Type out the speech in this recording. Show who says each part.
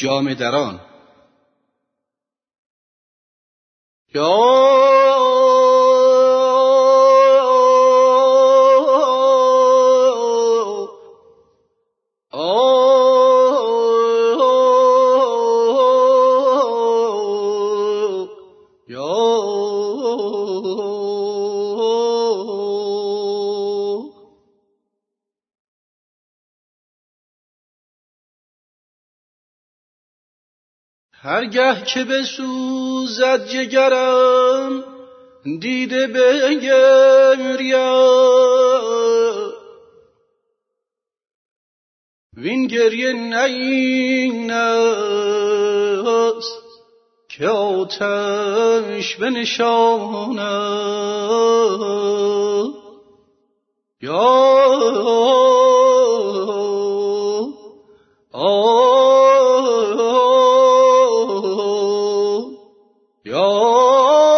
Speaker 1: جامه دران. هرگه که بسوزد جگرم دیده بگریم، وین گریه نین است که آتش بنشاند. یا